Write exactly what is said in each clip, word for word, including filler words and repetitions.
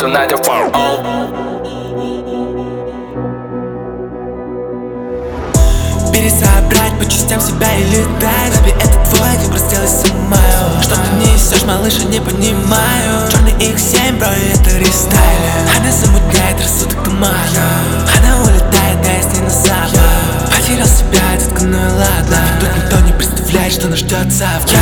tonight you're far off. Пересобрать по частям себя и летать. Тебе это твой выбор, сделай самое. Что ты несешь, малыш, я не понимаю. Черный икс семь, бро, и это рестайлинг. Она замутняет рассудок тумана. Она улетает, да я с ней на запад. Потерял себя, детка, ну и ладно. Тут никто не представляет, что нас ждет завтра.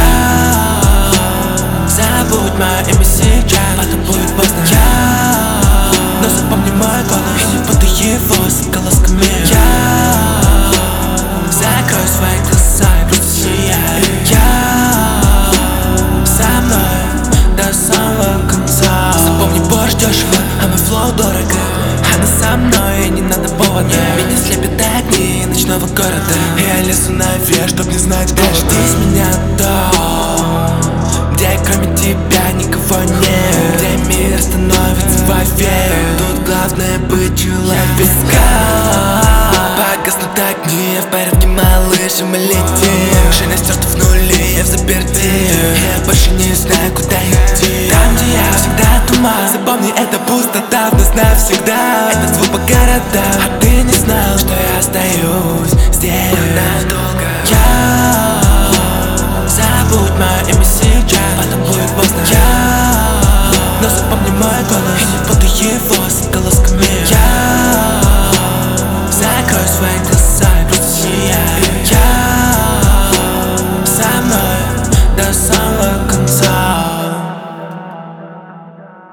Забудь мое имя сейчас, потом будет поздно. Я, но запомни мой голос и не буду его с колосками. Я закрой свои глаза и просто сияй. Я со мной до самого конца. Запомни, борщ дешево, а мой флоу дорого. Она со мной, и не надо повода. Меня слепят огни ночного города. Я лезу наверх, чтоб не знать дальше. Дождись меня там, где кроме тебя никого нет, где мир становится вовек. Тут главное быть человеком. Погаснут огни, я в порядке, малыш, и мы летим. Шина стерта в нуле, я в заперти. Я больше не знаю, куда идти. Там, где я, всегда туман. Запомни, это пустота в нас навсегда. Это звук по городам, а ты не знал, что я остаюсь здесь.